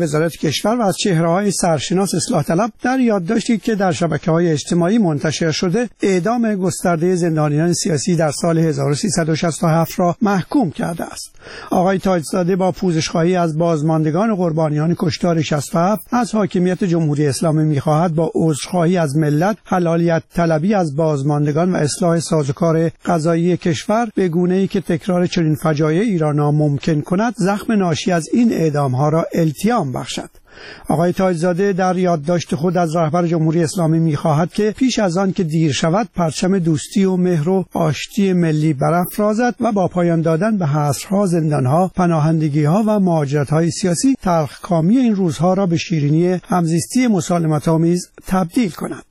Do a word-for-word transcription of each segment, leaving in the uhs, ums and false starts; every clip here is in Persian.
وزارت کشور و از چهره‌های سرشناس اصلاح طلب در یادداشتی که در شبکه‌های اجتماعی منتشر شده اعدام گسترده زندانیان سیاسی در سال هزار و سیصد و شصت و هفت را محکوم کرده است. آقای تاجزاده با پوزش‌خواهی از بازماندگان قربانیان کشتار شصت و هفت از حاکمیت جمهوری اسلامی می‌خواهد با عذرخواهی از ملت، حلالیت طلبی از بازماندگان و اصلاح سازوکار قضایی کشور به گونه‌ای که تکرار چنین فجایعی را ناممکن کند، زخم ناشی از این اعدام‌ها را التیام بخشد. آقای تاجزاده در یادداشت خود از رهبر جمهوری اسلامی می‌خواهد که پیش از آن که دیر شود پرچم دوستی و مهر و آشتی ملی برافرازد و با پایان دادن به حصرها، زندانها، پناهندگی‌ها و مهاجرت‌های سیاسی تلخکامی این روزها را به شیرینی همزیستی مسالمت‌آمیز تبدیل کند.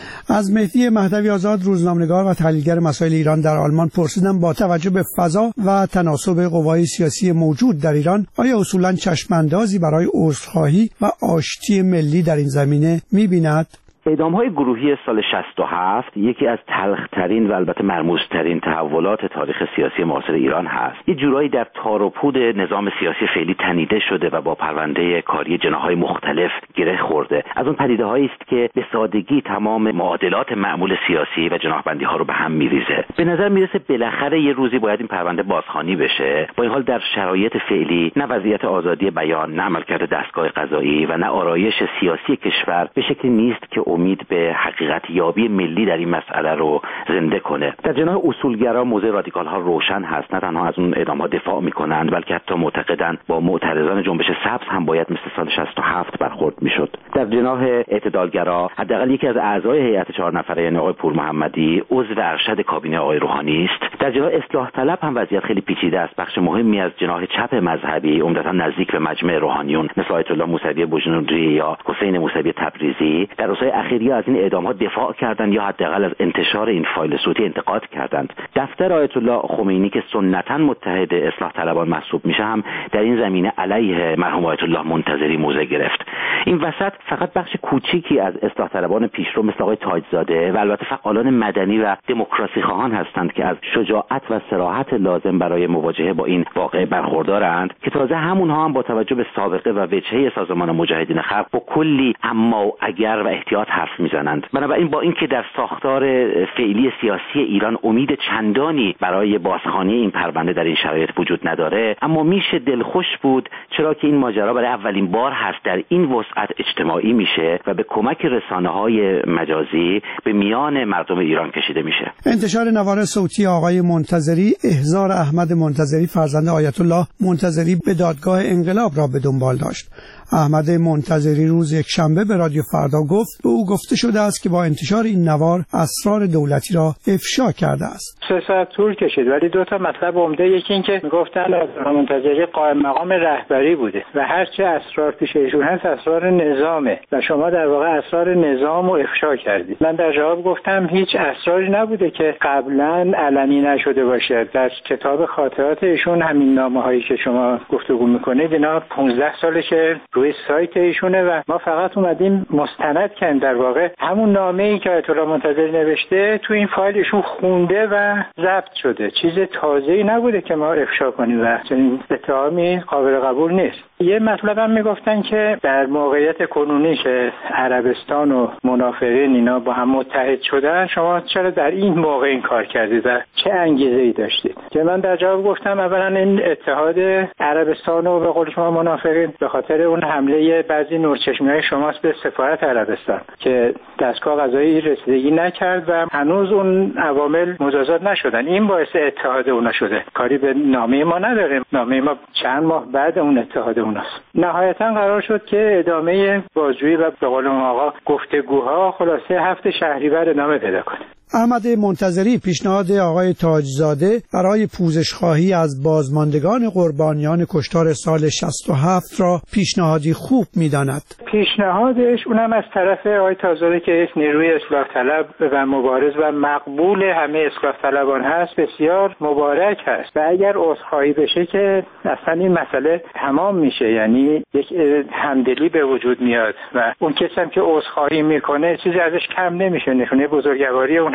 از مهدی مهدوی آزاد، روزنامه‌نگار و تحلیلگر مسائل ایران در آلمان، پرسیدم با توجه به فضا و تناسب قوای سیاسی موجود در ایران آیا اصولاً چشم‌اندازی برای عذرخواهی و آشتی ملی در این زمینه می‌بیند؟ اعدام‌های گروهی سال شصت و هفت یکی از تلخ‌ترین و البته مرموزترین تحولات تاریخ سیاسی معاصر ایران هست. یه جورایی در تار و پود نظام سیاسی فعلی تنیده شده و با پرونده کاری جناح‌های مختلف گره خورده. از اون پدیده‌هایی است که به سادگی تمام معادلات معمول سیاسی و جناح‌بندی‌ها رو به هم می‌ریزه. به نظر میرسه بالاخره یه روزی باید این پرونده بازخوانی بشه. با این حال در شرایط فعلی نه وضعیت آزادی بیان، نه عملکرد دستگاه قضایی و نه آرایش سیاسی کشور به شکلی نیست که امید به حقیقت یابی ملی در این مسئله رو زنده کنه. در جناح اصولگرا موضع رادیکال ها روشن هست، نه تنها از اون اعدام ها دفاع میکنند بلکه حتی معتقدند با معترضان جنبش سبز هم باید مثل سال شصت و هفت برخورد میشد. در جناح اعتدالگرا حداقل یکی از اعضای هیئت چهار نفره یعنی آقای پور محمدی عضو ارشد کابینه آقای روحانی است. در جناح اصلاح طلب هم وضعیت خیلی پیچیده است. بخش مهمی از جناح چپ مذهبی عمدتا نزدیک به مجمع روحانیون مثل آیت الله موسوی بوجنوردی یا حسین موسوی تبریزی در روزهای اخیر یا از این اعدام‌ها دفاع کردند یا حداقل از انتشار این فایل صوتی انتقاد کردند. دفتر آیت الله خمینی که سنتاً متحد اصلاح طلبان محسوب میشه هم در این زمینه علیه مرحوم آیت الله منتظری موضع گرفت. این وسط فقط بخش کوچیکی از اصلاح طلبان پیشرو مثل آقای تاجزاده و البته فعالان مدنی و دموکراسی خواهان هستند که از شجاعت و صراحت لازم برای مواجهه با این واقعه برخوردارند که تازه همونها هم با توجه به سابقه و وجهه سازمان مجاهدین خلق با کلی اما و اگر و احتیاط حرف میزنند. بنابراین با اینکه در ساختار فعلی سیاسی ایران امید چندانی برای بازخوانی این پرونده در این شرایط وجود نداره، اما میشه دلخوش بود چرا که این ماجرا برای اولین بار هست در این وسعت اجتماعی میشه و به کمک رسانه‌های مجازی به میان مردم ایران کشیده میشه. انتشار نوار صوتی آقای منتظری احضار احمد منتظری فرزند آیت الله منتظری به دادگاه انقلاب را به دنبال داشت. احمد منتظری روز یکشنبه به رادیو فردا گفت به او گفته شده است که با انتشار این نوار اسرار دولتی را افشا کرده است. سه ساعت طول کشید ولی دو تا مطلب عمده، یکی این که میگفتن منتظری قائم مقام رهبری بوده و هر چه اسرار پیش ایشون هست اسرار نظامه و شما در واقع اسرار نظام رو افشا کردید. من در جواب گفتم هیچ اسراری نبوده که قبلا علنی نشده باشه. در کتاب خاطرات ایشون همین نامه‌هایی که شما گفتگو میکنید اینا پانزده سالشه روی سایت ایشونه و ما فقط اومدیم مستند کردیم در واقع همون نامه‌ای که آیت الله منتظری نوشته تو این فایل ایشون خونده و ضبط شده. چیز تازه‌ای نبوده که ما افشا کنیم و چنین اتهامی قابل قبول نیست. یه مطلب هم میگفتن که در موقعیت کنونی که عربستان و منافقین اینا با هم متحد شدن شما چرا در این موقع این کار کردید و چه انگیزه‌ای داشتید؟ که من در جواب گفتم اولا این اتحاد عربستان و به قول شما منافقین به خاطر اون حمله بعضی نورچشمی‌های شماست به سفارت عربستان که دستگاه قضایی رسیدگی نکرد و هنوز اون عوامل مجازات نشدن. این باعث اتحاد اونا شده. کاری به نامه ما نداریم. نامه ما چند ماه بعد اون اتحاد اوناست. نهایتا قرار شد که ادامه بازجویی و به قول اون آقا گفتگوها خلاصه هفت شهریور ادامه پیدا کنه. احمد منتظری پیشنهاد آقای تاجزاده برای پوزشخواهی از بازماندگان قربانیان کشتار سال شصت و هفت را پیشنهادی خوب می‌داند. پیشنهادش اونم از طرف آقای تاجزاده که یک نیروی اصلاح طلب و مبارز و مقبول همه اصلاح طلبان هست بسیار مبارک هست و اگر عذرخواهی بشه که اصلا این مسئله تمام میشه، یعنی یک همدلی به وجود میاد و اون کسی هم که عذرخواهی میکنه چیزی ازش کم نمیشه، نشونه بزرگواری اون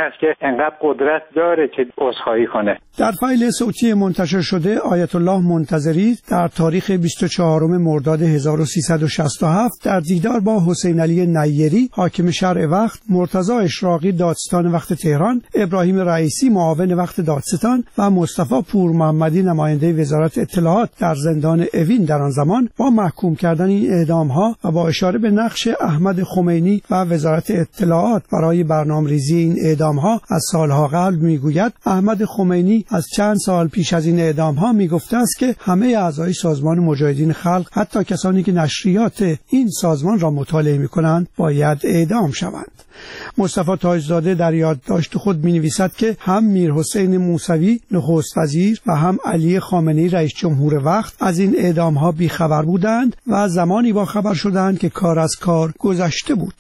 هست که انقدر قدرت داره که عذرخواهی کنه. در فایل صوتی منتشر شده آیت الله منتظری در تاریخ بیست و چهارم مرداد هزار و سیصد و شصت و هفت در دیدار با حسین علی نیری حاکم شرع وقت، مرتضی اشراقی دادستان وقت تهران، ابراهیم رئیسی معاون وقت دادستان و مصطفی پور محمدی نماینده وزارت اطلاعات در زندان اوین در آن زمان با محکوم کردن این اعدام‌ها و با اشاره به نقش احمد خمینی و وزارت اطلاعات برای برنامه‌ریزی این اعدام‌ها از سالها قبل میگوید احمد خمینی از چند سال پیش از این اعدام‌ها میگفته است که همه اعضای سازمان مجاهدین خلق، حتی کسانی که نشریات این سازمان را مطالعه می‌کنند، باید اعدام شوند. مصطفی تاجزاده در یادداشت خود می‌نویسد که هم میر حسین موسوی نخست وزیر و هم علی خامنه‌ای رئیس جمهور وقت از این اعدام‌ها بیخبر بودند و زمانی با خبر شدند که کار از کار گذشته بود.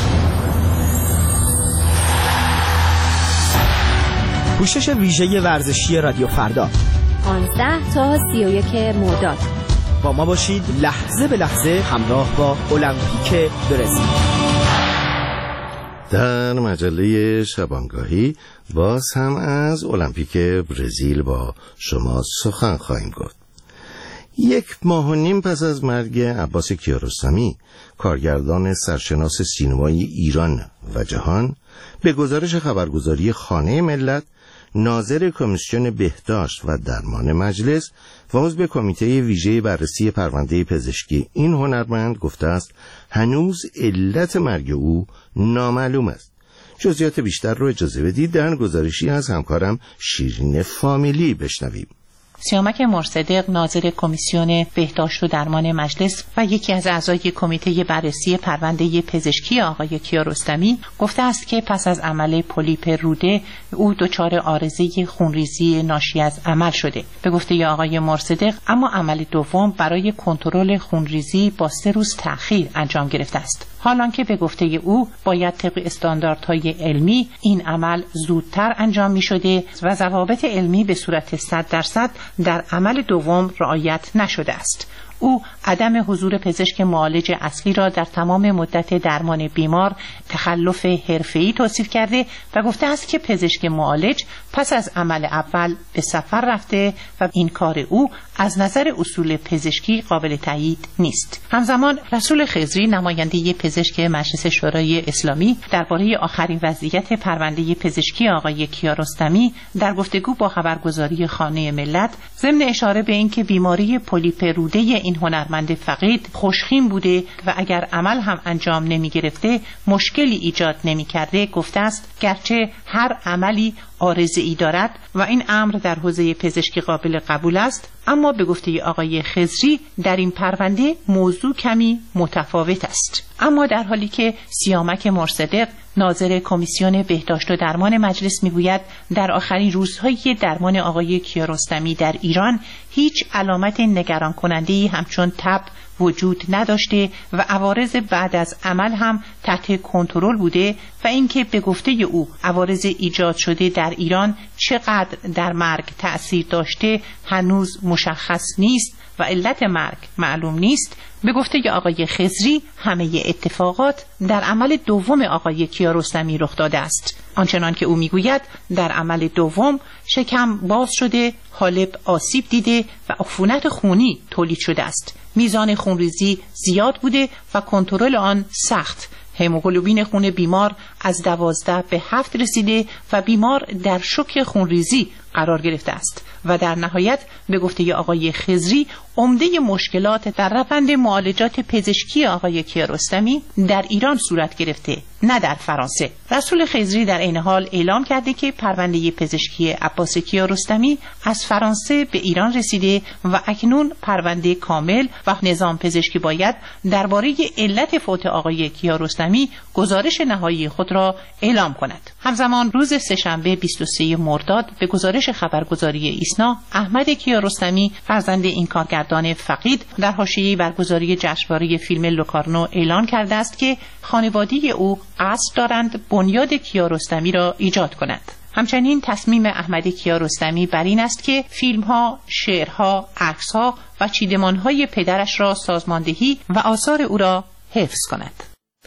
پوشش ویژه ورزشی رادیو فردا پانزده تا سی و یک مرداد. با ما باشید لحظه به لحظه همراه با المپیک برزیل. در مجله شبانگاهی باز هم از المپیک برزیل با شما سخن خواهیم گفت. یک ماه و نیم پس از مرگ عباس کیارستمی، کارگردان سرشناس سینمایی ایران و جهان، به گزارش خبرگزاری خانه ملت، ناظر کمیسیون بهداشت و درمان مجلس و عضو کمیته ویژه بررسی پرونده پزشکی این هنرمند گفته است هنوز علت مرگ او نامعلوم است. جزئیات بیشتر رو اجازه بدید در گزارشی از همکارم شیرین فامیلی بشنویم. سیامک مرصدق، ناظر کمیسیون بهداشت و درمان مجلس و یکی از اعضای کمیته بررسی پرونده پزشکی آقای کیارستمی، گفته است که پس از عمل پولیپ روده او دچار عارضه خونریزی ناشی از عمل شده. به گفته آقای مرصدق، اما عمل دوم برای کنترل خونریزی با سه روز تأخیر انجام گرفته است. حالانکه به گفته او باید طبق استانداردهای علمی این عمل زودتر انجام می شده و ضوابط علمی به صورت صد درصد در عمل دوم رعایت نشده است. او عدم حضور پزشک معالج اصلی را در تمام مدت درمان بیمار تخلف حرفه‌ای توصیف کرده و گفته است که پزشک معالج پس از عمل اول به سفر رفته و این کار او از نظر اصول پزشکی قابل تایید نیست. همزمان رسول خضری، نماینده پزشک مجلس شورای اسلامی، درباره آخرین وضعیت پرونده پزشکی آقای کیارستمی در گفتگو با خبرگزاری خانه ملت، ضمن اشاره به اینکه بیماری پولیپ روده این هنرمند فقید خوشخیم بوده و اگر عمل هم انجام نمی گرفته مشکلی ایجاد نمی کرده، گفته است گرچه هر عملی عارضه‌ای دارد و این امر در حوزه پزشکی قابل قبول است، اما به گفته آقای خضری در این پرونده موضوع کمی متفاوت است. اما در حالی که سیامک مرصدق، ناظر کمیسیون بهداشت و درمان مجلس، میگوید در آخرین روزهای درمان آقای کیارستمی در ایران هیچ علامت نگران کننده‌ای همچون تب وجود نداشته و عوارض بعد از عمل هم تحت کنترل بوده و اینکه به گفته او عوارض ایجاد شده در ایران چقدر در مرگ تأثیر داشته هنوز مشخص نیست و علت مرگ معلوم نیست. به گفته آقای خضری همه اتفاقات در عمل دوم آقای کیارستمی رخ داده است. آنچنان که او میگوید در عمل دوم شکم باز شده، حالب آسیب دیده و عفونت خونی تولید شده است. میزان خونریزی زیاد بوده و کنترل آن سخت. هموگلوبین خون بیمار از دوازده به هفت رسیده و بیمار در شوک خونریزی قرار گرفته است و در نهایت به گفته آقای خضری عمده مشکلات در روند معالجات پزشکی آقای کیارستمی در ایران صورت گرفته، نه در فرانسه. رسول خضری در این حال اعلام کرده که پرونده پزشکی عباس کیارستمی از فرانسه به ایران رسیده و اکنون پرونده کامل و نظام پزشکی باید درباره علت فوت آقای کیارستمی گزارش نهایی خود را اعلام کند. همزمان روز سه‌شنبه بیست و سوم مرداد به گزارش خبرگزاری ایسنا، احمد کیارستمی، فرزند این کارگردان فقید، در حاشیه برگزاری جشنواره فیلم لوکارنو اعلان کرده است که خانواده او قصد دارند بنیاد کیارستمی را ایجاد کنند. همچنین تصمیم احمد کیارستمی بر این است که فیلم‌ها، شعرها، عکس‌ها و چیدمان‌های پدرش را سازماندهی و آثار او را حفظ کند.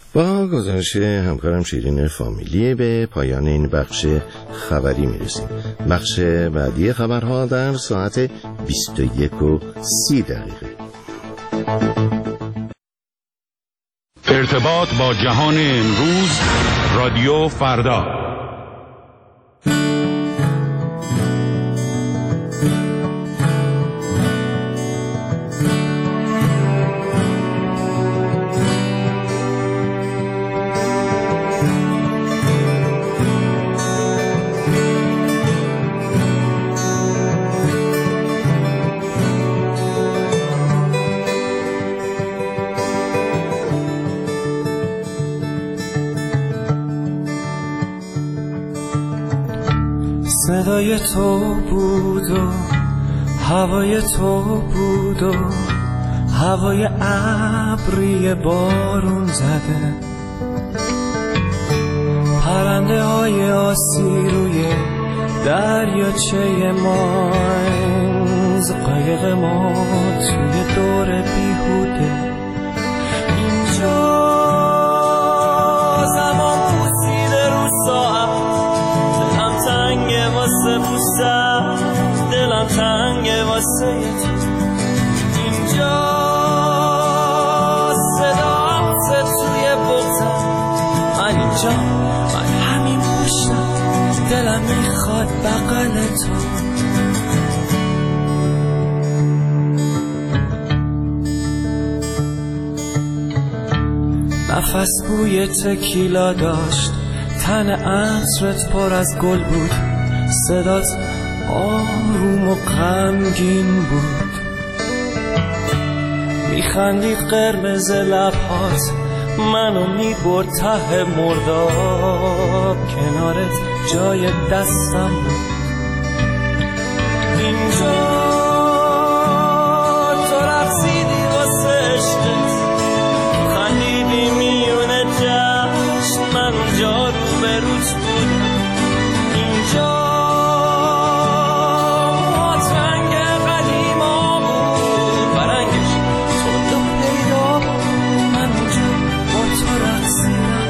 با گزارش همکارم شیرین فامیلی به پایان این بخش خبری میرسیم. بخش بعدی خبرها در ساعت بیست و یک و سی دقیقه. ارتباط با جهان امروز، رادیو فردا. صدای تو بود و هوای تو بود و هوای ابری بارون زده، پرنده های آسی روی دریاچه ماینز، قایق ما توی دور بیهوده. اینجا زمان پوسیده رو ساعت، دلم تنگه واسه پوستم، دلم تنگه واسه تو. اینجا صدا سه توی بغزم، من اینجا، من همین پشتم، دلم میخواد بغل تو. نفس بوی تکیلا داشت، تن عطرت پر از گل بود، صدات آروم و غمگین بود. میخندی قرمز لبهات منو میبرد ته مرداب، کنارت جای دستم بود. اینجا تو رقصیدی واسه عشقت، خندیدی میونه جشن، من اونجا رو به روت بودم. اینجا ماترنگ قدیما بود، برنگش تو دو پیدا بود، من اونجا با تو رقصیدم.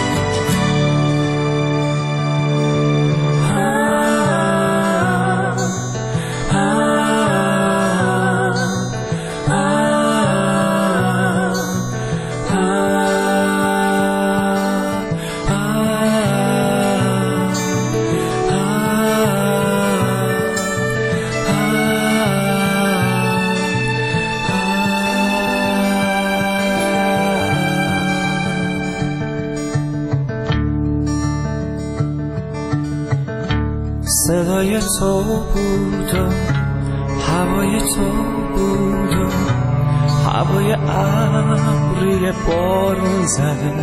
صدای تو بود و هوای تو بود و هوای ابری بارون زده،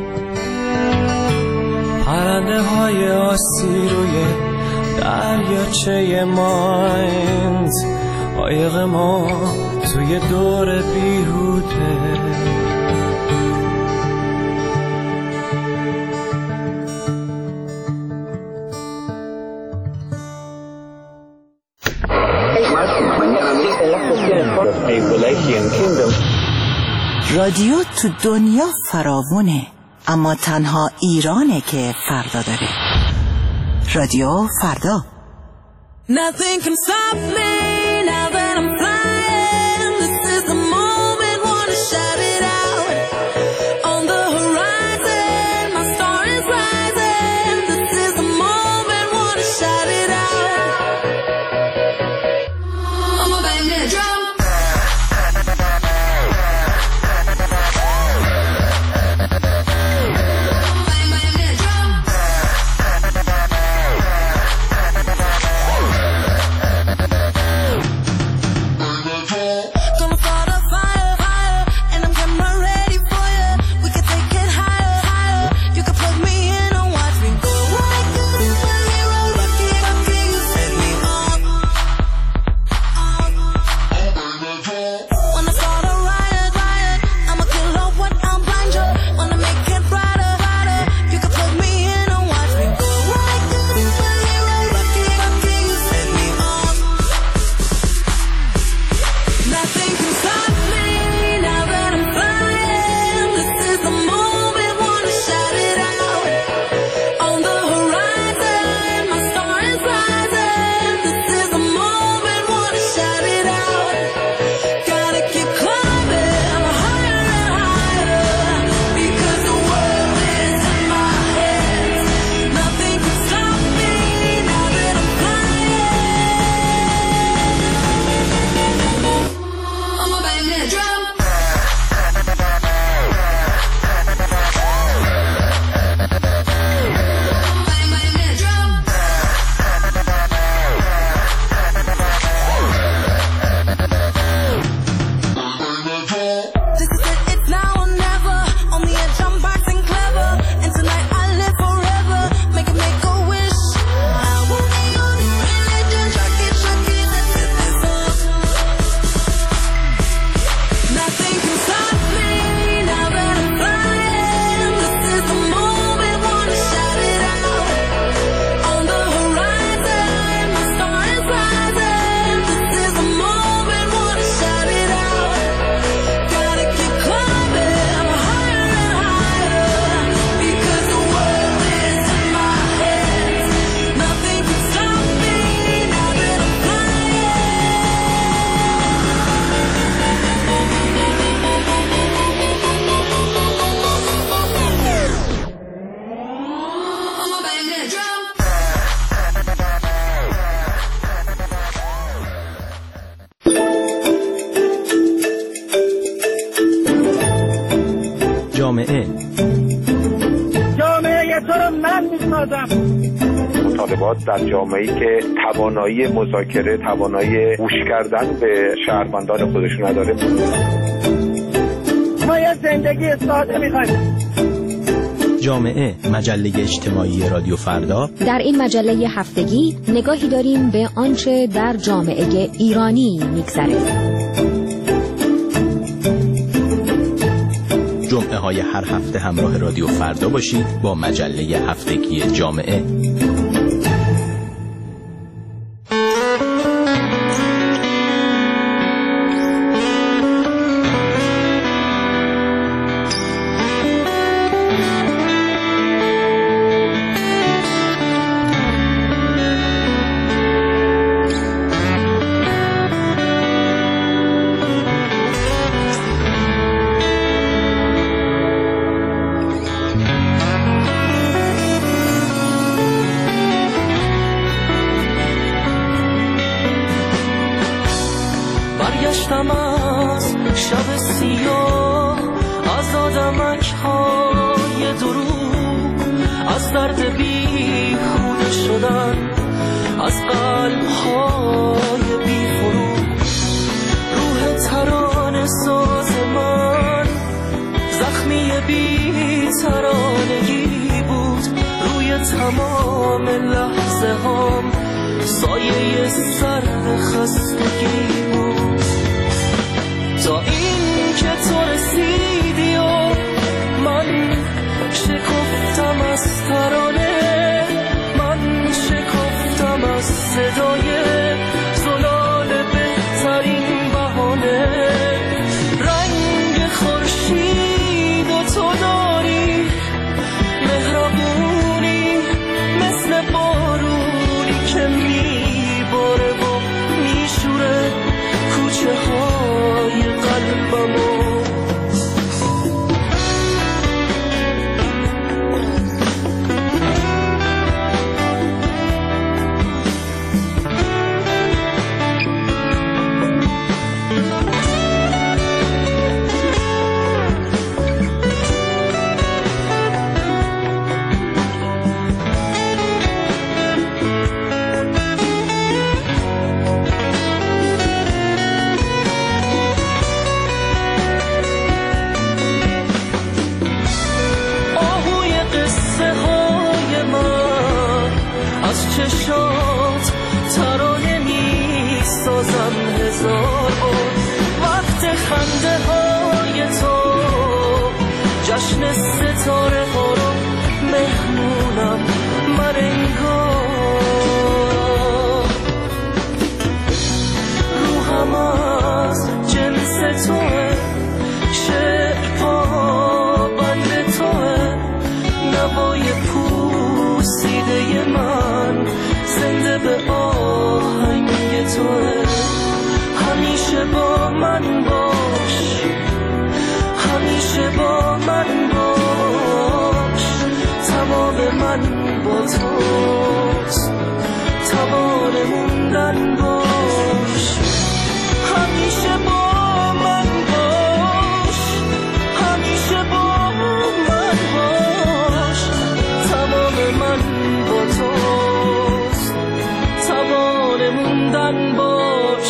پرنده های آسی روی دریاچه ماینز، قایق ما توی دور بیهوده. رادیو تو دنیا فراوونه، اما تنها ایرانه که فردا داره. رادیو فردا. Nothing can stop me now that I'm flying. This is the moment, wanna shout it out. On the horizon, my star is rising. This is the moment, wanna shout it out. I'ma bang that drum. جامعه جامعه تو رو من میسازم. مطالبات در جامعه‌ای که توانایی مذاکره، توانایی گوش کردن به شهروندان خودش نداره. ما یه زندگی ساده می‌خوایم. جامعه، مجله اجتماعی رادیو فردا. در این مجله هفتگی نگاهی داریم به آنچه در جامعه ایرانی می‌گذره. جمعه های هر هفته همراه رادیو فردا باشید با مجله هفتگی جامعه. برگشتم از شب سیاه، از آدمک‌های دروغ، از درد بیهوده شدن، از قلب‌های بی‌فروغ. روح ترانه ساز من زخمی بی‌ترانگی بود، روی تمام لحظه هام سایه سرد خستگی بود. تا این که تو رسیدی و من شکفتم از ترانه، من شکفتم از صدای زلال بهترین بهانه. رنگ خورشید و تو داری مهربونی، مثل بارونی که میباره و میشوره کوچه های قلبمو. چشات ترانه می سازم هزار بار. وقت خنده های تو جشن ستاره ها رو مهمونم من انگار. روحم از جنس توه، شعر پابند توه، نوای پوسیده من زنده به آهنگ توه. همیشه با من باش، همیشه با من باش، تمام من با توست، توان موندن باش. همیشه با من باش، همیشه با من باش، تمام من با توست، توان موندن باش.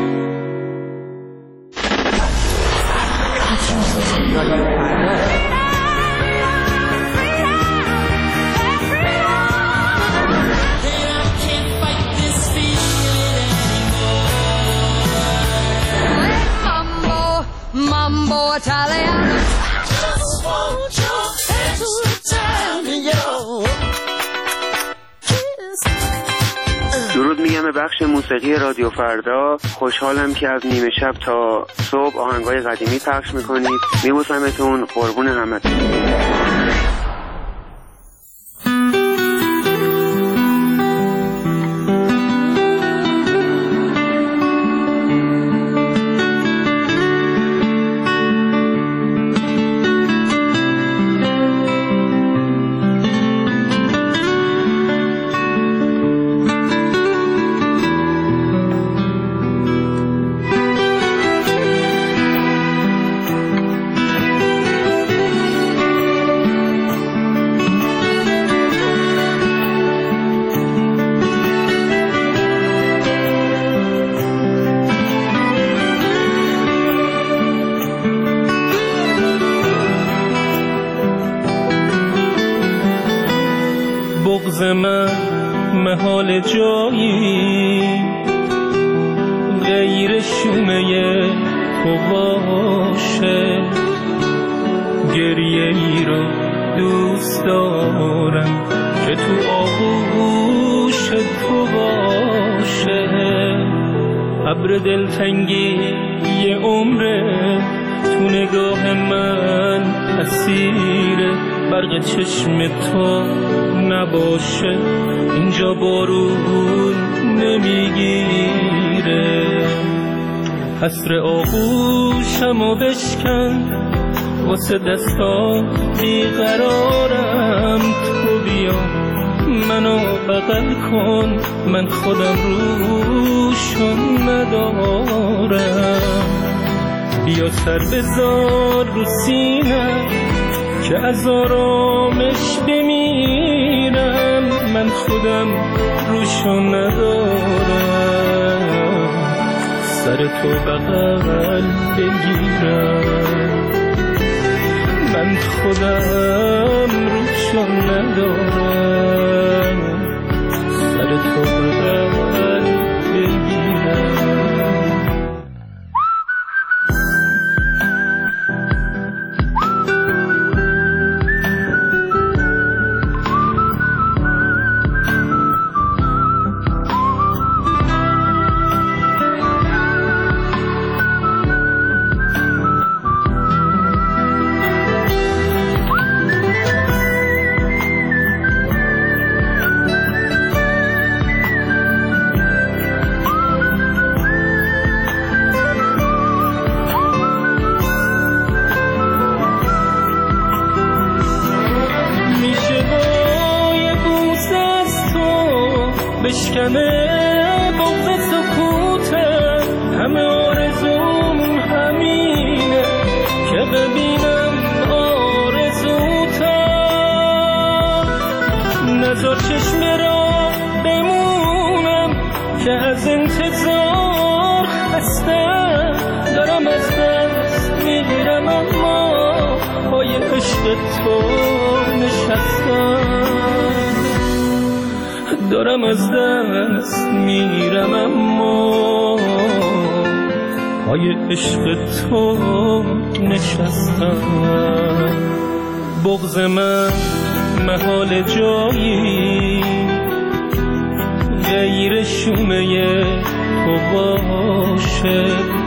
Mambo Italian. Just want your head to tell me your kiss. درود میگم به بخش موسیقی رادیو فردا. خوشحالم که از نیمه شب تا صبح آهنگای قدیمی پخش میکنید. میبوسمتون، قربون همتون. بغض من محال جایی غیر شومه تو باشه، گریه ای رو دوست دارم که تو آغوش تو باشه. ابر دلتنگی یه عمره تو نگاه من اسیر برق چشم تو نباشه، اینجا بارون نمیگیره. حسر آغوشمو بشکن واسه دستا بیقرارم، تو بیا منو بغل کن، من خودم روشون ندارم. بیا سر بذار رو سینم که از آرامش بمیرم، من خودم روشون ندارم. سر تو بغل بگیرم، من خودم روشون ندارم. سر تو بغل بگیرم. بشکنه بغض سکوتم، همه آرزوم همینه که ببینم آرزوتم. نذار چشم را بمونم که از انتظار خستم، دارم از دست میگیرم اما پای عشق تو نشستم. دارم از دست میرم اما پای عشق تو نشستم. بغض من محال جایی غیر شومه تو باشه،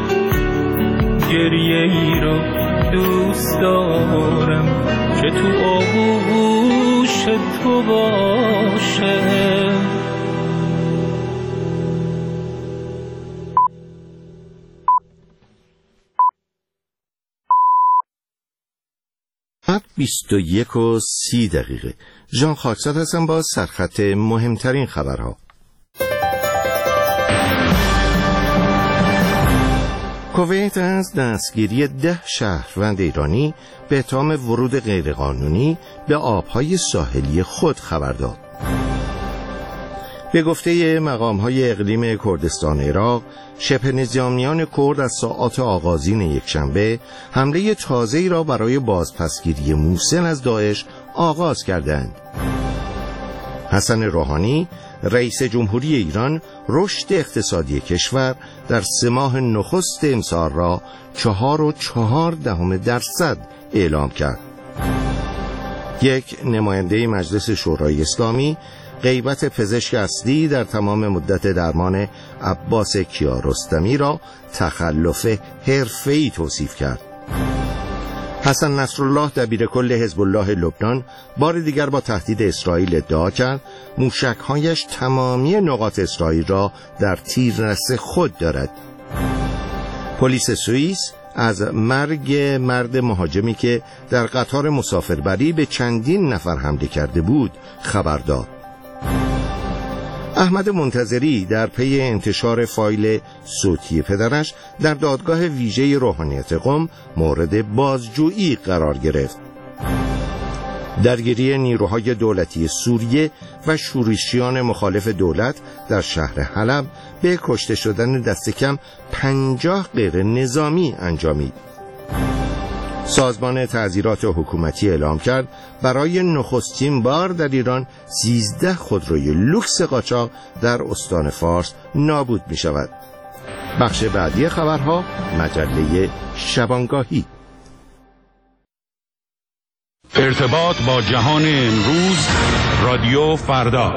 گریه ای رو دوست دارم که تو آغوش تو باشه. بیست و یک و سی دقیقه. ژان خاکزاد هستم با سرخط مهمترین خبرها. کویت از دستگیری ده شهروند ایرانی به اتهام ورود غیرقانونی به آبهای ساحلی خود خبر داد. به گفته مقام‌های اقلیم کردستان عراق، شبه نظامیان کرد از ساعات آغازین یکشنبه حمله تازه‌ای را برای بازپسگیری موصل از داعش آغاز کردند. حسن روحانی، رئیس جمهوری ایران، رشد اقتصادی کشور در سه ماه نخست امسال را چهار و چهار دهم درصد اعلام کرد. یک نماینده مجلس شورای اسلامی غیبت پزشک اصلی در تمام مدت درمان عباس کیارستمی را تخلف حرفه‌ای توصیف کرد. حسن نصرالله دبیرکل حزب الله لبنان بار دیگر با تهدید اسرائیل ادعا کرد موشک‌هایش تمامی نقاط اسرائیل را در تیررس خود دارد. پلیس سوئیس از مرگ مرد مهاجمی که در قطار مسافربری به چندین نفر حمله کرده بود خبر داد. احمد منتظری در پی انتشار فایل صوتی پدرش در دادگاه ویژه روحانیت قم مورد بازجویی قرار گرفت. درگیری نیروهای دولتی سوریه و شورشیان مخالف دولت در شهر حلب به کشته شدن دست کم پنجاه غیر نظامی انجامید. سازمان تعزیرات حکومتی اعلام کرد برای نخستین بار در ایران سیزده خودروی لوکس قاچاق در استان فارس نابود می شود. بخش بعدی خبرها مجله شبانگاهی. ارتباط با جهان امروز، رادیو فردا.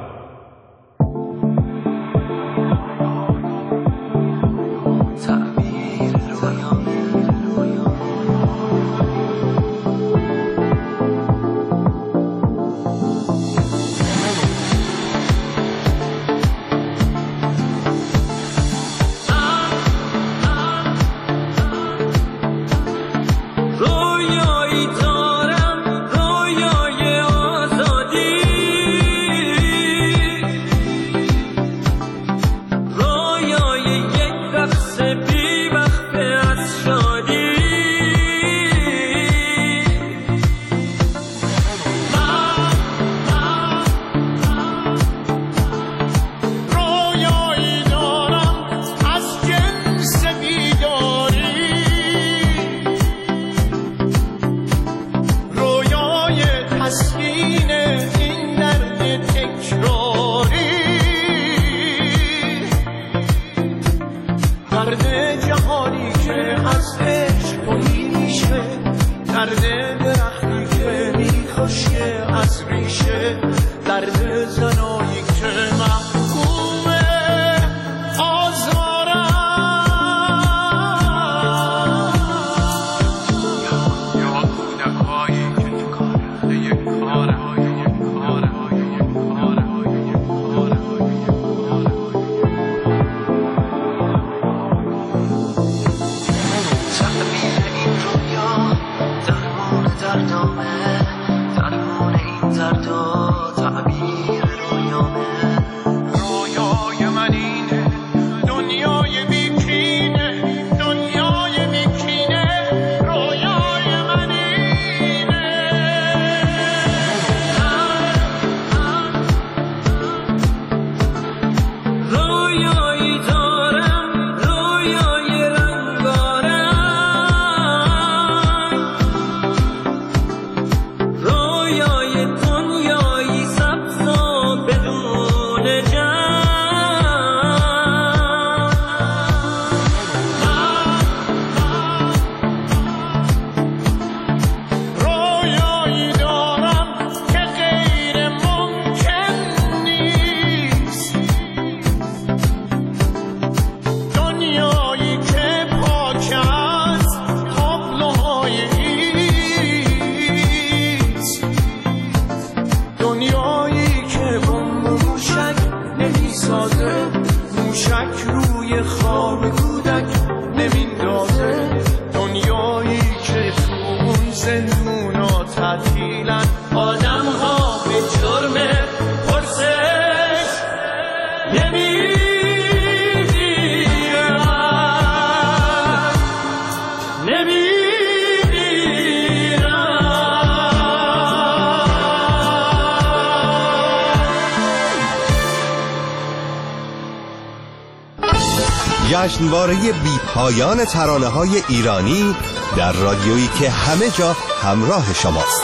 جشنواره بی پایان ترانه‌های ایرانی در رادیویی که همه جا همراه شماست.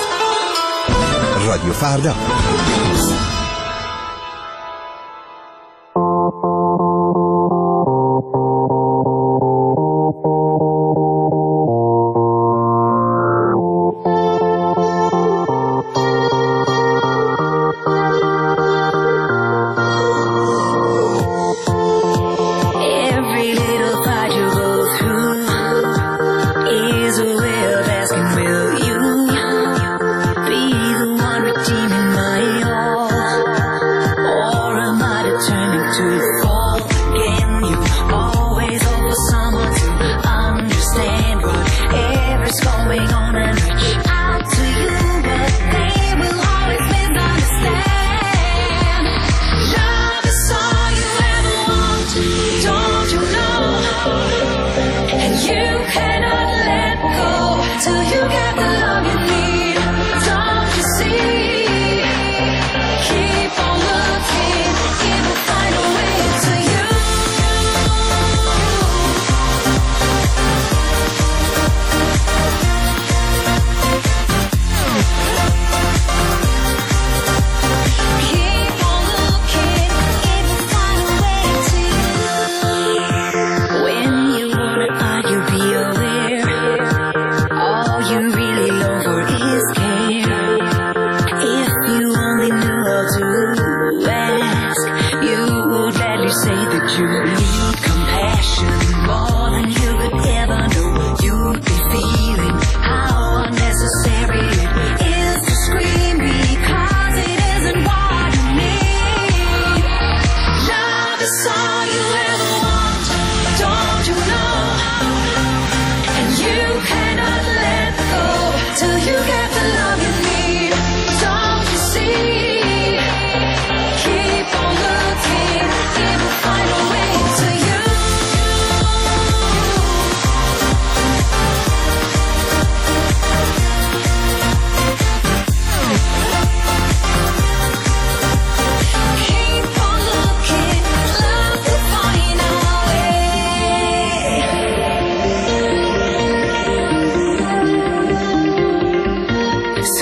رادیو فردا. Asking will you be the one redeeming my all?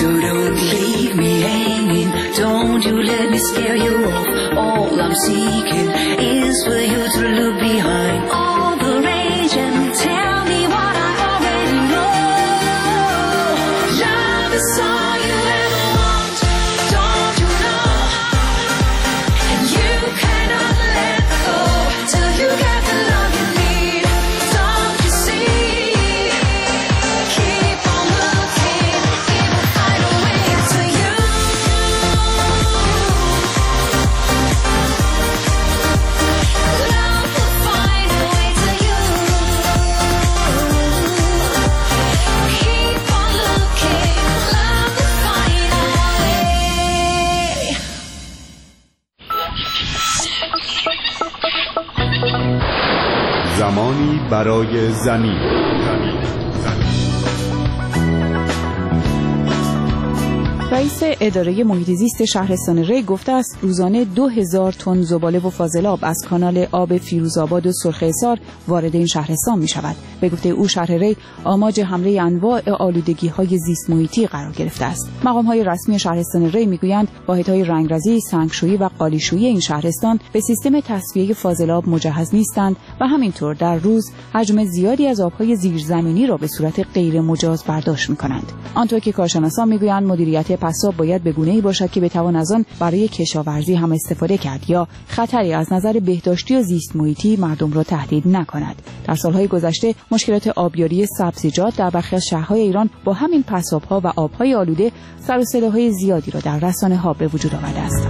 So don't leave me hanging, don't you let me scare you off. All I'm seeking is for you to look behind all the rage and tell me what I already know. Love is all you ever want, don't you know? And you cannot let go till you get the love you need. Don't you see? Keep on looking, it will find a way to you. Love will find a way to you. Keep on looking, love will find a way. زمانی برای زمین. رئیس اداره محیط زیست شهرستان ری گفته است روزانه دو هزار تن زباله و فاضلاب از کانال آب فیروزآباد و سرخ حصار وارد این شهرستان می شود. به گفته او شهر ری آماج حمله انواع آلودگی های زیست محیطی قرار گرفته است. مقام های رسمی شهرستان ری می گویند واحدهای رنگرزی، سنگشویی و قالیشویی این شهرستان به سیستم تصفیه فاضلاب مجهز نیستند و همینطور در روز حجم زیادی از آبهای زیرزمینی را به صورت غیر مجاز برداشت می کنند. آنطور که کارشناسان می گویند مدیریت پساب باید به گونه‌ای باشد که بتوان از آن برای کشاورزی هم استفاده کرد یا خطری از نظر بهداشتی و زیست محیطی مردم را تهدید نکند. در سالهای گذشته مشکلات آبیاری سبزیجات در برخی از شهرهای ایران با همین پساب‌ها و آب‌های آلوده سر و صداهای زیادی را در رسانه‌ها به وجود آورده است.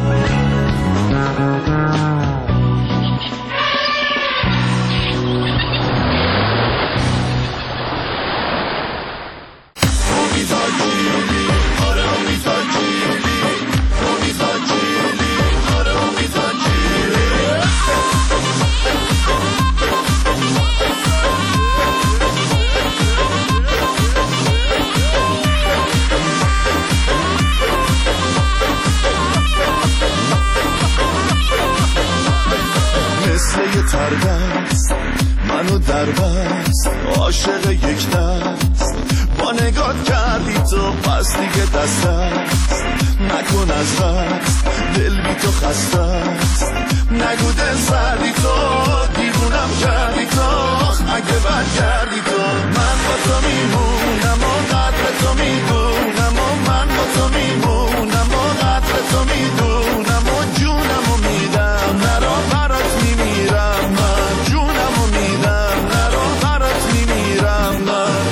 تربست منو در بست عاشق یک دست با نگات کردی تو پس دیگه دست است نکن از دست دل بی تو خسته است نگو دل سردی تو دیوونم کردی تو اگه برگردی تو من با تو میمونم و قدر تو میدونم و من با تو میمونم و قدر تو میدونم و جونم و میدم نرا برات میمیرم من جونم و میدم نرا برات میمیرم من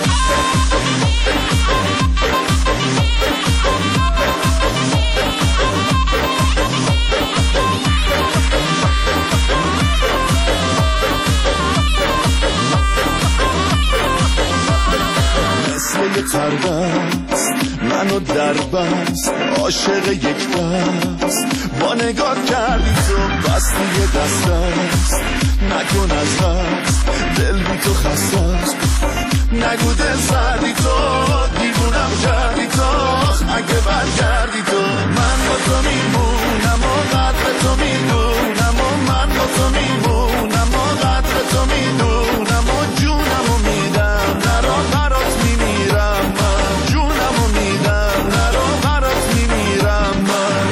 مثل یه تربست منو در بست عاشق یک دست با نگاه کردی تو بس دیگه دست است نکن از دست دل بی تو خسته است نگو دل سردی تو دیوونم کردی تو اگه برگردی تو من با تو میمونم و قدر تو میدونم و من با تو میمونم و قدر تو میدونم و جونم و میدم نرا برات میمیرم من جونم و میدم نرا برات میمیرم من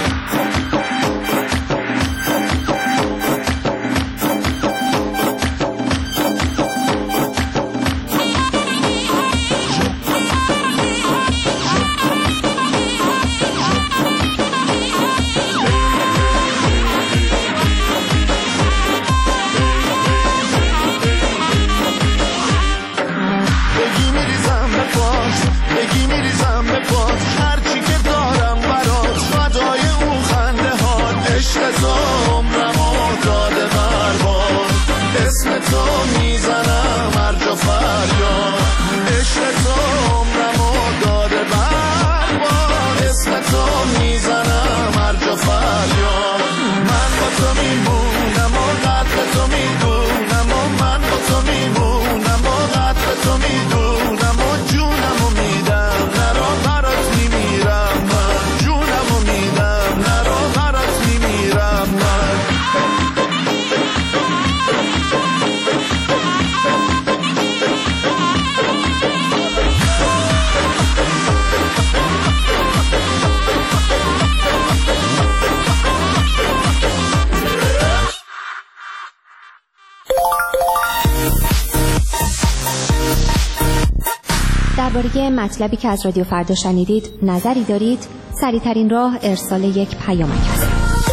درباره مطلبی که از رادیو فردا شنیدید نظری دارید؟ سریع‌ترین راه ارسال یک پیامک است.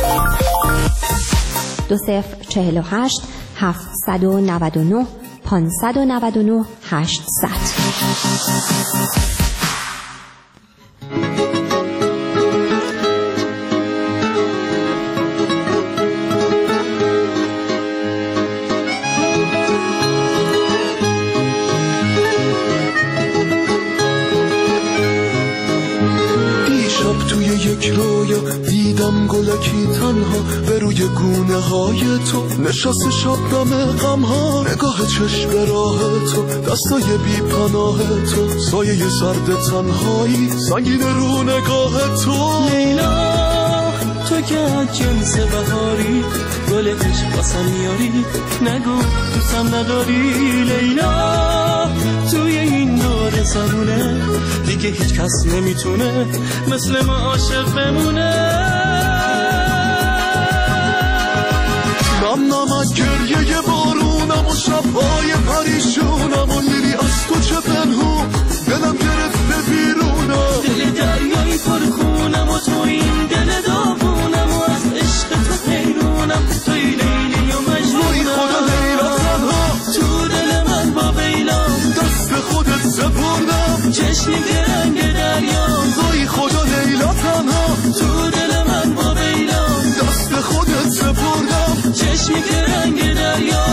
دو صفر چهل و هشت هفتصد و نود و نه پانصد و نود و نه هشتصد. دیدم گلکی تنها به روی گونه های تو نشست شبنم غم ها، نگاه چشم راه تو، دستای بی پناه تو، سایه سرد تنهایی سنگین رو نگاه تو. لیلا تو که از جنس بهاری گل عشق واسم میاری، نگو دوستم نداری. لیلا توی این دور زمونه دیگه هیچ کس نمیتونه مثل ما عاشق بمونه. نم نمک گریه بارونم و شبهای پریشونم و لیلی از تو چه پنهون دلم گرفته بیرونم. دل دریایی پرخونم و تو این دل داغونم و از عشق تو حیرونم. توی لیلی و مجنونم. خدا لیلا تنها تو دل من با بیلا دست خودت سپردم. چشمی که رنگ دریا وای خدا لیلا تنها تو دل من با بیلا دست خودت سپردم. چشمی که رنگ دریا.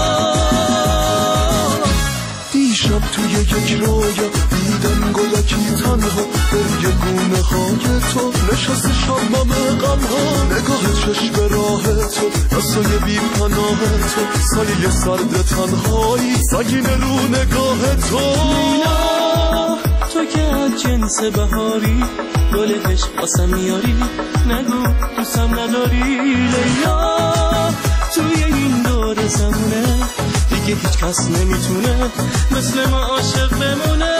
دیشب توی یک رویا دیدم گلکی تنها به روی گونه های تو نشست شبنم غم ها، نگاه چشم راه تو، دستای بی پناه تو، سایه سرد تنهایی سنگین رو نگاه تو. لیلا تو که از جنس بهاری گل عشق واسم میاری، نگو دوستم نداری. لیلا توی این دور زمونه دیگه هیچ کس نمیتونه مثل ما عاشق بمونه.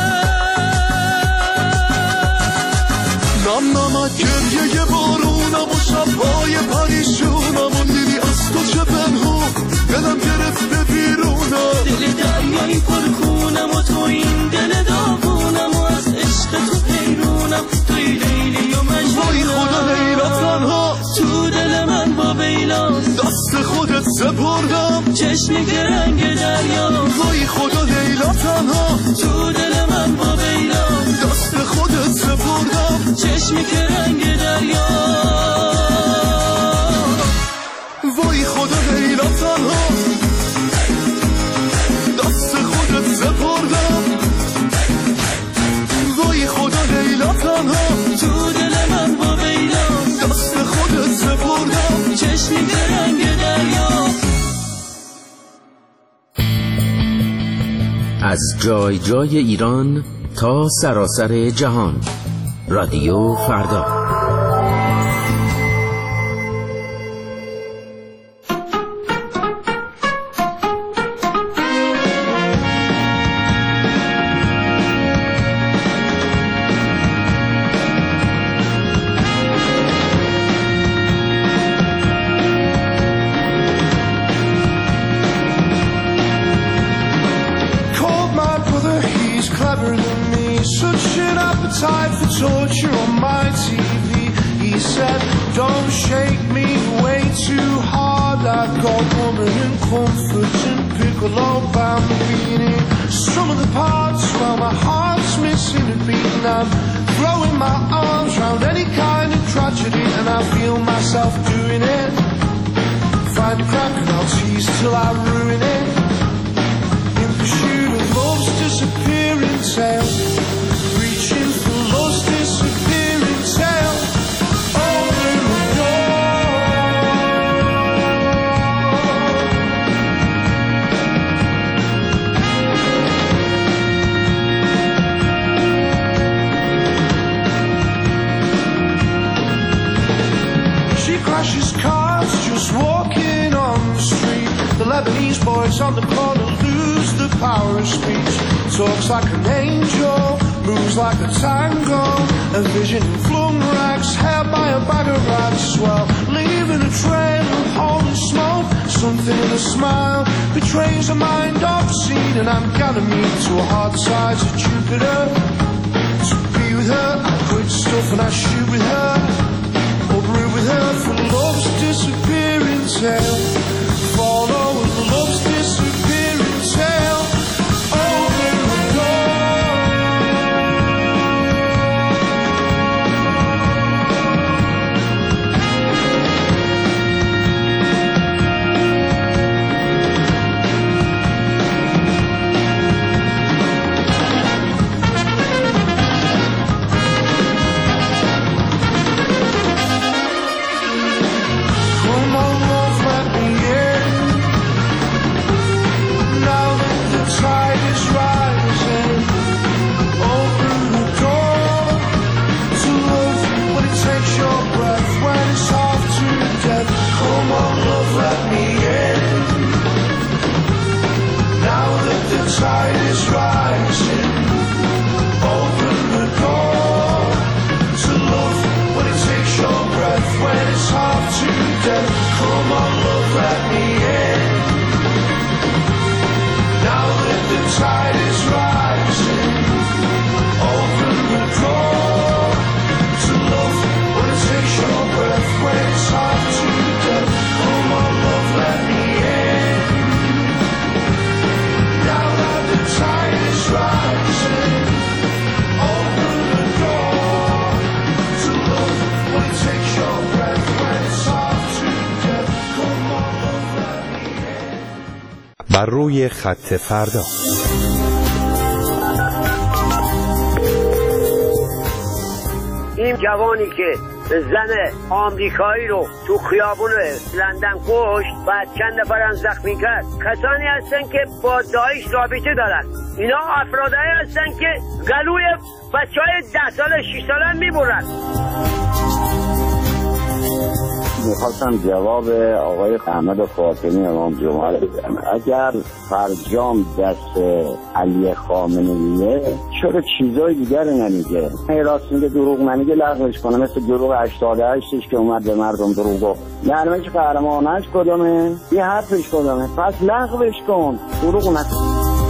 نم نمک گریه بارونم و شبهای پریشونم و لیلی از تو چه پنهون دلم گرفته بیرونم. دل دریایی پرخونم و تو این دل داغونم و از عشق تو حیرونم. توی لیلی و مجنونم. وای خدا لیلا تنها تو دل من با بیلا دست خودت سپردم. چشمی که رنگ دریا وای خدا لیلا تنها تو دل من با بیلا دست خودت سپردم. چشمی که رنگ دریا وای خدا لیلا تنها دست خودت سپردم. وای خدا لیلا تنها تو دل من با بیلا دست خودت سپردم. چشمی که رنگ دریا. از جای جای ایران تا سراسر جهان، رادیو فردا. Torture on my T V. He said, don't shake me way too hard. I've got woman and comfort and piccolo bambini. Some of the parts, well, my heart's missing a beat, and I'm throwing my arms round any kind of tragedy, and I feel myself doing it. Find a crack and I'll tease till I ruin it. In pursuit of love's disappearing tale, reaching for love's disappearing tale. Open the door. She crashes cars just walking on the street. The Lebanese boys on the corner lose the power of speech. Talks like an angel, moves like a tango. A vision in flung rags, held by a bag of rats. Well, leaving a trail of holy smoke. something in a smile betrays a mind obscene, and I'm gonna meet to a hard size of Jupiter. To be with her, I quit stuff and I shoot with her, or brew with her for love's disappearing tale. Follow love's disappearing tale. Open the door. Tide is rising. Open the door to love when it takes your breath, when it's half to death. Come on, love, let me in. Now that the tide is rising, open the door to love when it takes your breath, when it's half to death. Come on, love, let me in. Now that the tide is rising, open the door to love when it takes your breath, when it's hard to get. Come on, love, let me in. بر روی خط فردا. این جوانی که زن آمریکایی رو تو خیابون لندن کشت و چند نفرم زخمی کرد، کسانی هستن که با داعش رابطه دارن. اینا افرادایی هستن که گلوی بچه های ده ساله شش ساله میبرن. میخواستم جواب آقای احمد فاطمی امام جمعه رو بدم. اگر فرجام دست علی خامنه‌ایه چرا چیزای دیگر نمیگه؟ راست میگه دروغ نمیگه، لغوش کنه، مثل دروغ هشتاد و هشتش که اومد به مردم دروغ گفت. نرمش قهرمانش کدومه؟ یه حرفش کدومه؟ پس لغوش کن، دروغ نکن.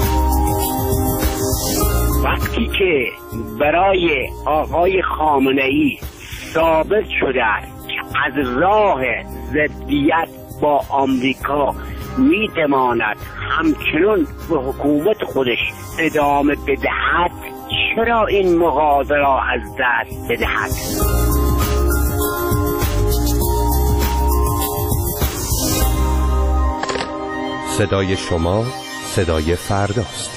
وقتی که برای آقای خامنه‌ای ثابت شده از راه ضدیت با آمریکا میتواند همچنان به حکومت خودش ادامه بدهد، چرا این مغازه را از دست بدهد؟ صدای شما صدای فرداست.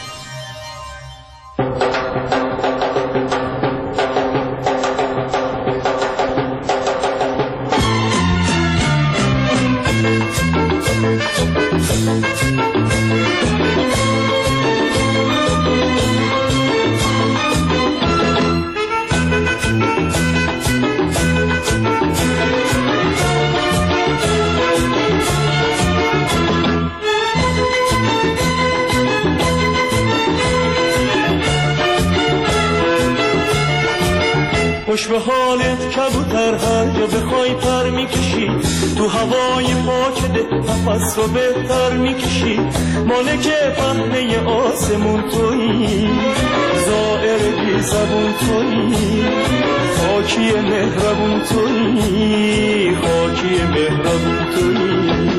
خوش به حالت کبوتر، هر جا بخوای پر میکشی، تو هوای پاک ده نفس رو بهتر میکشی. مالک پهنه آسمون تویی، زائر بی زبون تویی، خاکی مهربون تویی، خاکی مهربون تویی.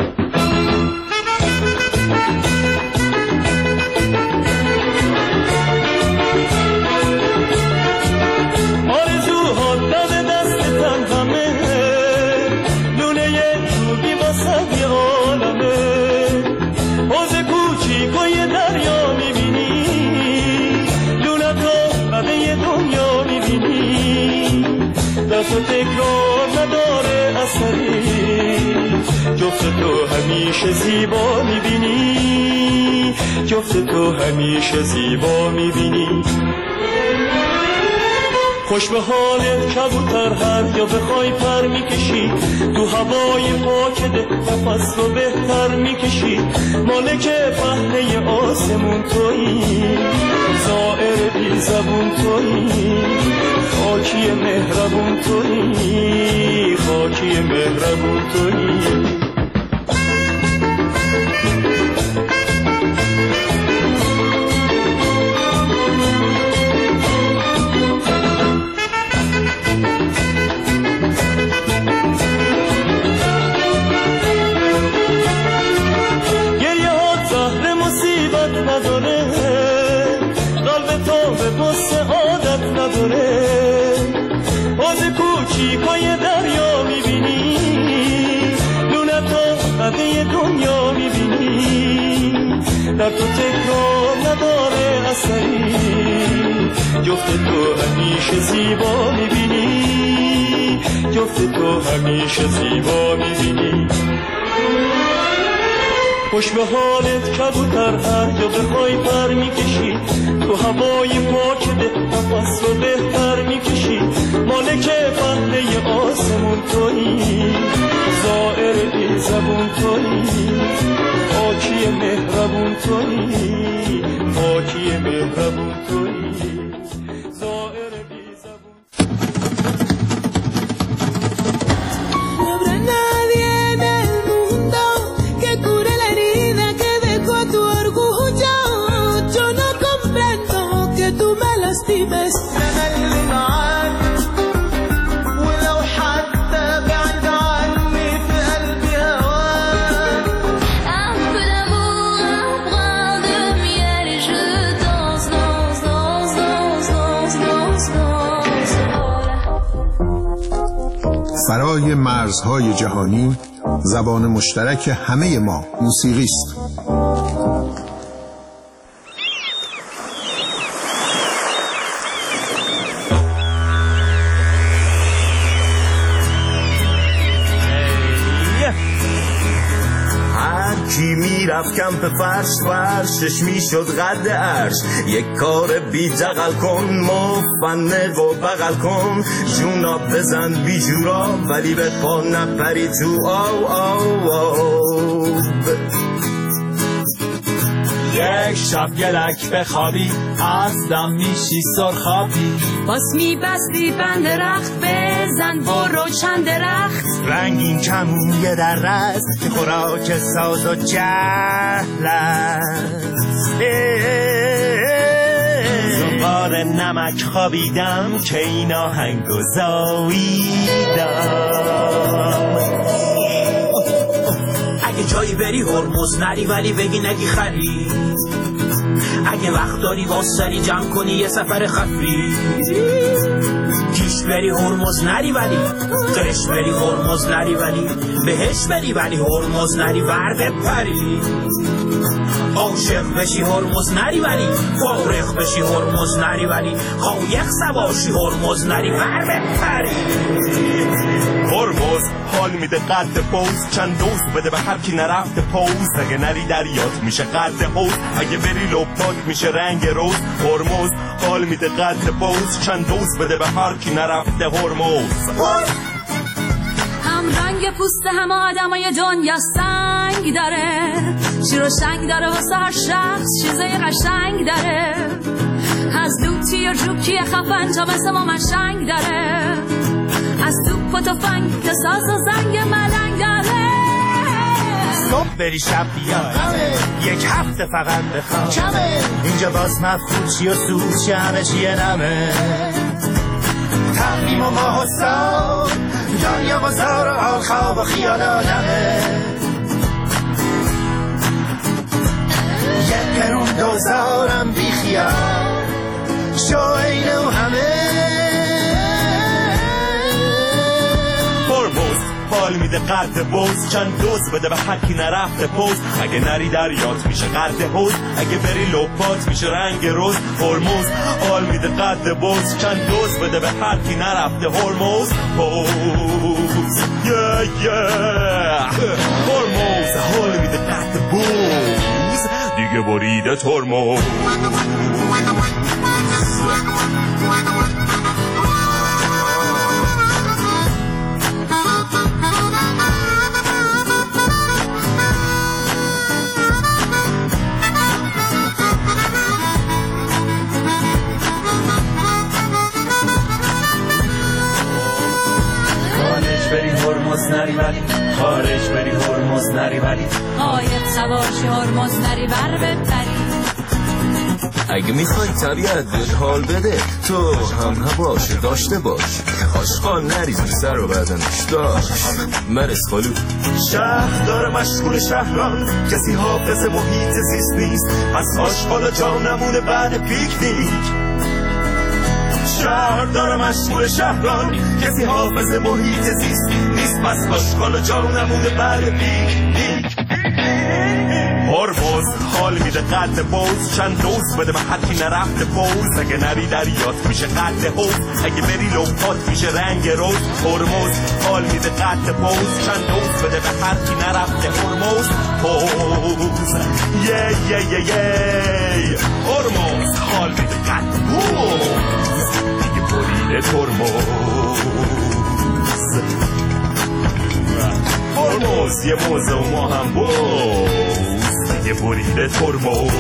تو تکرار نداره اثری، جفت تو همیشه زیبا میبینی، جفت تو همیشه زیبا میبینی. خوش به حالت کبوتر، هر یا بخوای پر میکشی، تو هوای پاک ده نفس رو بهتر میکشی. مالک پهنه آسمون تویی، زائر بی زبون تویی، خاکی مهربون تویی، خاکی مهربون تویی. نداره. باز کوچیکای دریا میبینی، لونتا قده دنیا میبینی، در تو تکرار نداره اثری، جفت تو همیشه زیبا میبینی، جفت تو همیشه زیبا میبینی. خوش به حالت کبوتر، هر جا بخوای پر میکشی، تو هوای پاک ده نفس رو بهتر میکشی. مالک پهنه آسمون تویی، زائر بی زبون تویی، پاکی مهربون تویی، پاکی مهربون تویی، زائر بی زبون. بس أنا اللي معاك، ولو حتى بعد عني في قلبي هواك. Un peu d'amour, un brin de miel et je danse, danse, danse, danse, danse, danse. فرای مرزهای جهانی، زبان مشترک همه ما موسیقی است. کی میرفت کمپ فرش فرشش میشد قد عرش. یک کار بی جغل کن، مفنق و بغل کن، جونا بزن بی جورا ولی به پا نپری تو آو آو آو. یک شب گلک بخوابی، از دم میشی سرخابی. باز میبستی بند درخت، بزن برو چند درخت. رنگین کمون یه در است که خوراک ساز و جهل است. زنبار نمک خوابیدم که این آهنگو زاییدم. اگه جایی بری هرمز نری ولی بگی نگی خری. اگه وقت داری واسری جمع کنی یه سفر خفی. کیش بری هرمز نری ولی قرش بری هرمز نری ولی بهش بری ولی هرمز نری ور بپری. عاشق بشی هرمز نری ولی فارغ بشی هرمز نری ولی قایق سواشی هرمز نری ور بپری. هرمز حال میده قد پوز، چند دوست بده به هر کی نرفته پوز. اگه نری دریات میشه قد حوز، اگه بری لپات میشه رنگ روز. هرمز حال میده قد پوز، چند دوست بده به هر کی نرفته هرمز. هم رنگ پوست همه آدمای دنیا سنگ داره، شیر و شنگ داره واسه هر شخص چیزای قشنگ داره. از دوتی و جوکی خفن تا مثل ما مشنگ داره، از توپ و تفنگ تا ساز و زنگ ملنگ داره. صبح بری شب بیای، یک هفته فقط بخواب، اینجا باز مفقود چی و سود چی همه چیه نمه. تقویم و ماه و سال، دنیا و زار و حال خواب و خیال آدمه. یک قرون دوزارم بی خیال، شو اینو همه. هرمز حال میده قد بوز، چند دوز بده به حکی نرفته پوز. اگه نری دریات میشه قد حوز، اگه بری لپات میشه رنگ روز. هرمز حال میده قد بوز، چند دوز بده به حکی نرفته هرمز پوز. yeah, yeah. هرمز حال میده قد بوز، دیگه بریده هرمز. هرمز نری ولی خارج بری هرمز نری ولی قایق سواشی هرمز نری بر بپری. اگه میخوای طبیعت بهت حال بده، تو هم هواش داشته باش. آشقال نریز سر و بدنش داشت مرس خالو. شهر داره مشغول شهران، کسی حافظ محیط زیست نیست. از آشقال جا نمونه بعد پیکنیک. شهر شهر داره مشغول شهران کسی حافظ محیط زیست نیست بس آشغال جا نمونده بعد پیک پیک هرمز حال میده قد بوز چند دوز بده به هر کی نرفته بوز اگه نری دریات میشه قد حوز اگه بری لوپات میشه رنگ روز هرمز حال میده قد بوز چند دوز بده به هر کی نرفته هرمز بوز یه یه یه یه هرمز حال میده قد بوز دیگه بریده ترمز هرمز یه موزه و ما هم بوز دیگه بریده ترمز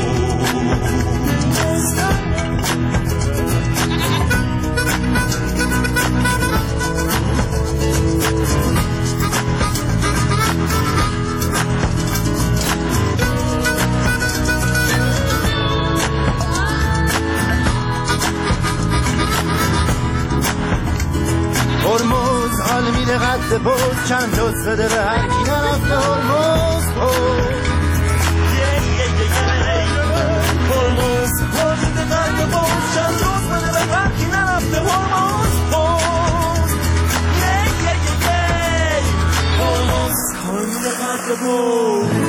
هرمز حال میده قد بوز چند دوست بده به هر کی نرفته هرمز هرمز حال میده قد بوز چند دوست بده به هر کی نرفته هرمز هرمز حال میده قد بوز